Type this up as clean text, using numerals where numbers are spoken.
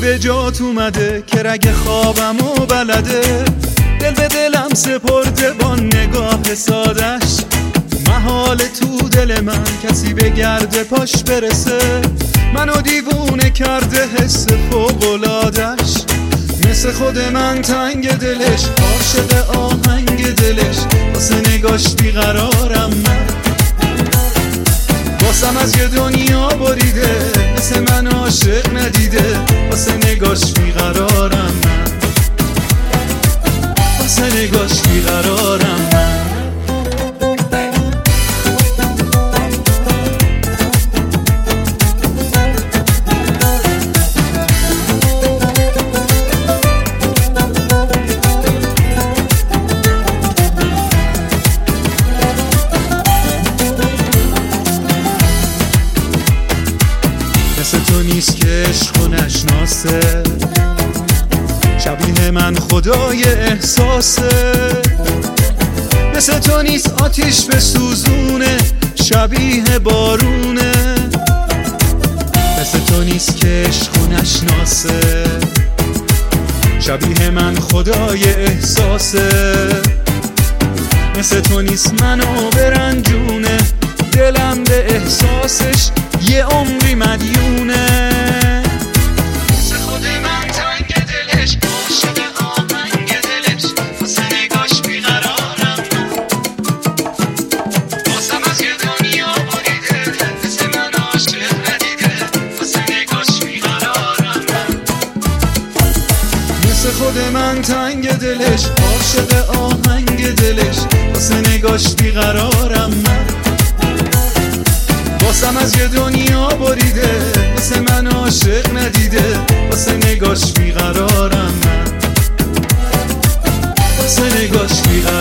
به جات اومده که رگ خوابمو بلده. دل به دلم سپرده با نگاه سادش، محال تو دل من کسی به گرد پاش برسه. منو دیوونه کرده حس فوق‌العاده‌اش، مثل خود من تنگ دلش، عاشق آهنگ دلش، واسه نگاش بیقرارم من. واسم از یه دنیا بریده، مثل من عاشق ندیده، واسه نگاش بیقرارم من، واسه نگاش بیقرارم من. مثل تو نیست که عشق و نشناسه، شبیه من خدای احساسه. مثل تو نیست آتیش به سوزونه، شبیه بارونه. مثل تو نیست که عشق و نشناسه، شبیه من خدای احساسه. مثل تو نیست منو برنجونه، دلم به احساسش یه عمری مدیونه. مثل خود من تنگ دلش، عاشق آهنگ دلش، واسه نگاش بیقرارم من. واسم از یه دنیا بریده، مثل من عاشق ندیده، واسه نگاش بیقرارم من. مثل خود من تنگ دلش، عاشق آهنگ دلش، واسه نگاش بیقرارم من. واسم از یه دنیا بریده، مثل من عاشق ندیده، واسه نگاش بیقرارم من، واسه نگاش بیقرارم.